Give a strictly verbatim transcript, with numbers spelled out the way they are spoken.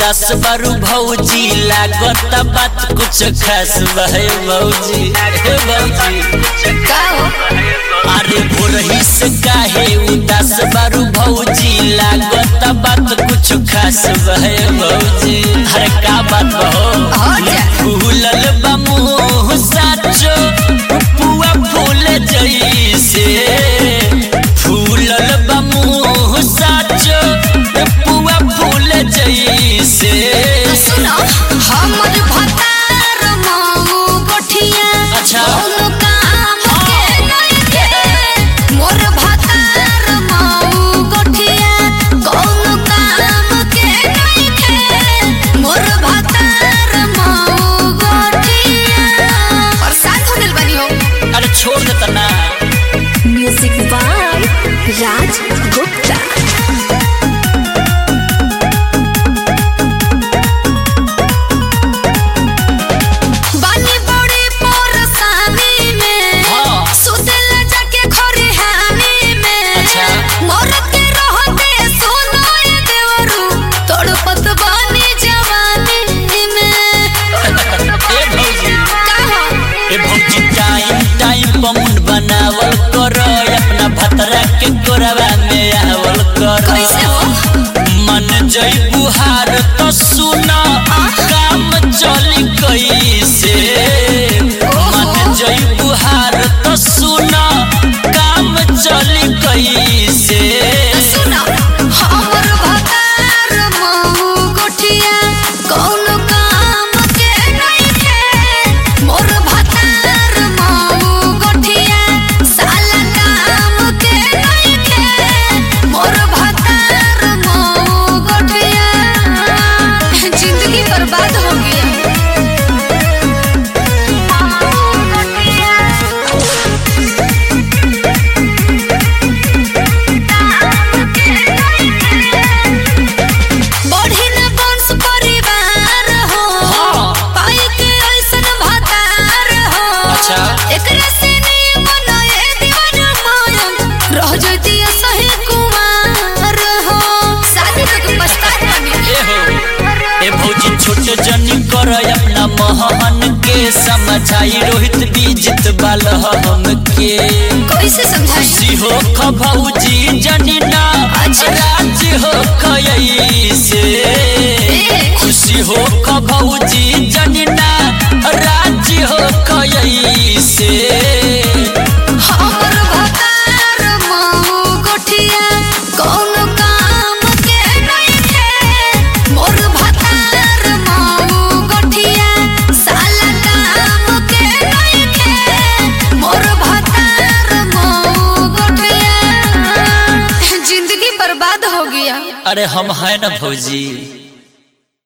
उदास बारू भौजी लागत बात कुछ खास बहे भौजी हे भौजी का हो अरे भोरही से काहे उदास बारू भौजी लागत बात कुछ खास बहे भौजी अरे का बात बहो फूलल बा मुँह साचो पुआ फूल जैसे फूलल बा मुँह साचो पुआ फूल जैसे सुनो हमर भतार माऊ गोठिया अच्छा काम के नहीं के मोर भतार माऊ गोठिया कौन काम के नहीं के मोर भतार माऊ गोठिया और साथ होने बनी हो अरे छोड़ देता ना म्यूजिक बाय राज गुप्ता मुंड बनावल करो अपना भतरा के कोरवा में आवल करो कैसे हो मन जई बुहार तो सुना काम चली कैसे मन जई बुहार तो सुना काम चली कैसे सुना हमर भतार माऊ गोठिया कौन काम के नहीं के मोर भतार माऊ गोठिया साला काम के नहीं के मोर भतार माऊ गोठिया जिंदगी बर्बाद हो गया छोटे जनी कर अपना महन के समझाई रोहित बीजित बाल हम के कैसे समझाई हो ख भौजी जनी ना राज हो खयसे खुशी हो ख भौजी जनी ना राज हो खयसे हमर भतार माऊ गोठिया कौन काम के नहीं के मोर भतार माऊ गोठिया साला काम के नहीं के मोर भतार माऊ गोठिया जिंदगी बर्बाद हो गया अरे हम है ना भौजी।